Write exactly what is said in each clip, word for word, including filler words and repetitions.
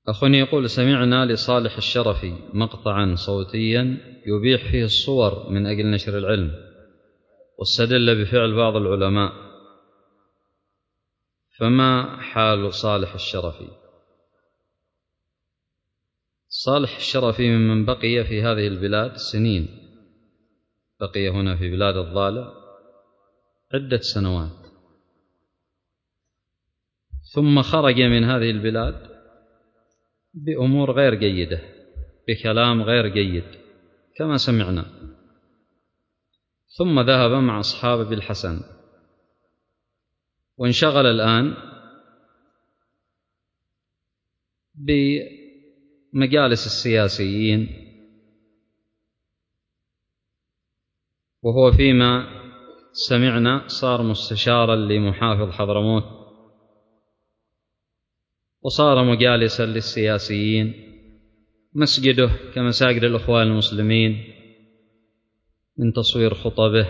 أخوني يقول: سمعنا لصالح الشرفي مقطعا صوتيا يبيح فيه الصور من أجل نشر العلم، واستدل بفعل بعض العلماء، فما حال صالح الشرفي؟ صالح الشرفي ممن بقي في هذه البلاد سنين، بقي هنا في بلاد الضالع عدة سنوات، ثم خرج من هذه البلاد بأمور غير جيدة، بكلام غير جيد كما سمعنا، ثم ذهب مع أصحاب أبي الحسن، وانشغل الآن بمجالس السياسيين، وهو فيما سمعنا صار مستشارا لمحافظ حضرموت، وصار مجالسا للسياسيين، مسجده كمساجد الإخوان المسلمين من تصوير خطبه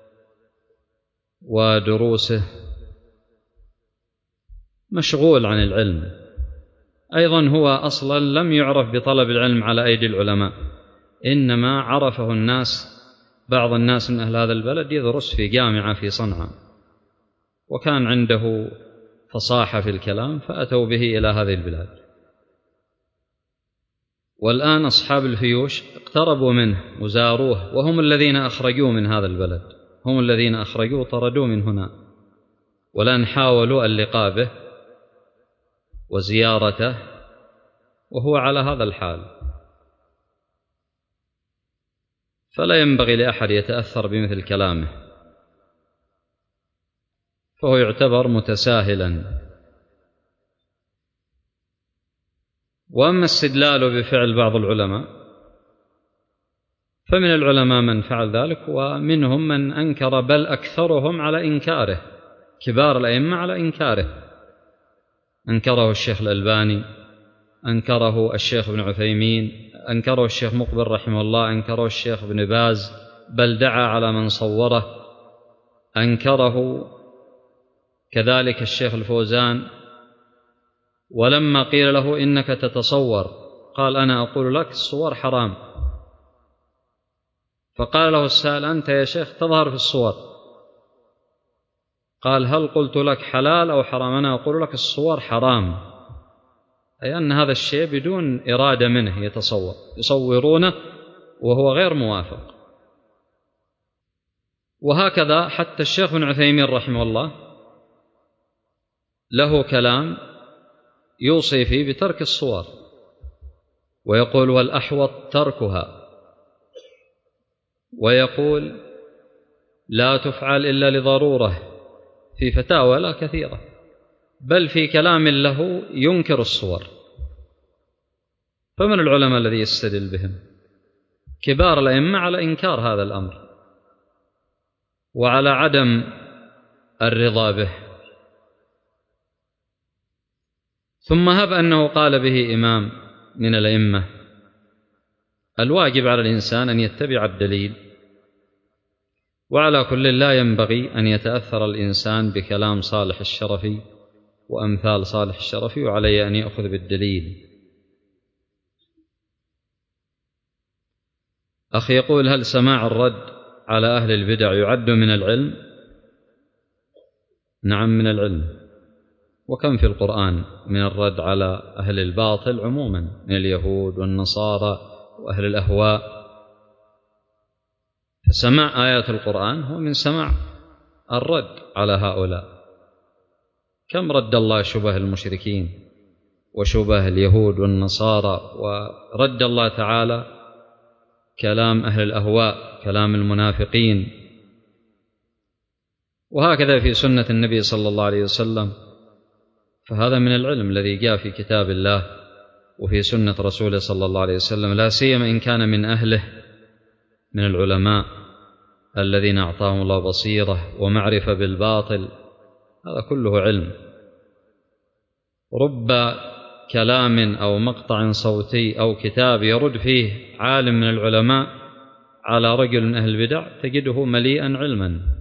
ودروسه، مشغول عن العلم. أيضا هو أصلا لم يعرف بطلب العلم على أيدي العلماء، إنما عرفه الناس، بعض الناس من أهل هذا البلد يدرس في جامعة في صنعاء، وكان عنده فصاحة في الكلام فأتوا به إلى هذه البلاد. والآن أصحاب الفيوش اقتربوا منه وزاروه، وهم الذين أخرجوه من هذا البلد، هم الذين أخرجوه طردوه من هنا، ولأن حاولوا اللقاء به وزيارته وهو على هذا الحال. فلا ينبغي لأحد يتأثر بمثل كلامه، فهو يعتبر متساهلا. وأما استدلاله بفعل بعض العلماء، فمن العلماء من فعل ذلك، ومنهم من أنكر، بل أكثرهم على إنكاره، كبار الأئمة على إنكاره. أنكره الشيخ الألباني، أنكره الشيخ ابن عثيمين، أنكره الشيخ مقبل رحمه الله، أنكره الشيخ ابن باز، بل دعا على من صوره، أنكره كذلك الشيخ الفوزان. ولما قيل له إنك تتصور، قال: أنا أقول لك الصور حرام. فقال له السائل: أنت يا شيخ تظهر في الصور، قال: هل قلت لك حلال أو حرام؟ أنا أقول لك الصور حرام، أي أن هذا الشيء بدون إرادة منه يتصور، يصورونه وهو غير موافق. وهكذا حتى الشيخ ابن عثيمين رحمه الله له كلام يوصي فيه بترك الصور، ويقول: والأحوط تركها، ويقول: لا تفعل إلا لضرورة، في فتاوى لا كثيرة، بل في كلام له ينكر الصور. فمن العلماء الذي يستدل بهم؟ كبار الأئمة على إنكار هذا الأمر وعلى عدم الرضا به. ثم هب أنه قال به إمام من الأئمة، الواجب على الإنسان أن يتبع الدليل، وعلى كل لا ينبغي أن يتأثر الإنسان بكلام صالح الشرفي وأمثال صالح الشرفي، وعليه أن يأخذ بالدليل. أخي يقول: هل سماع الرد على أهل البدع يعد من العلم؟ نعم، من العلم. وكم في القرآن من الرد على أهل الباطل عموما، من اليهود والنصارى وأهل الأهواء. فسماع آيات القرآن هو من سماع الرد على هؤلاء. كم رد الله شبه المشركين وشبه اليهود والنصارى، ورد الله تعالى كلام أهل الأهواء، كلام المنافقين. وهكذا في سنة النبي صلى الله عليه وسلم، فهذا من العلم الذي جاء في كتاب الله وفي سنة رسوله صلى الله عليه وسلم، لا سيما إن كان من أهله من العلماء الذين أعطاهم الله بصيرة ومعرفة بالباطل. هذا كله علم. رب كلام أو مقطع صوتي أو كتاب يرد فيه عالم من العلماء على رجل من أهل البدع تجده مليئا علما.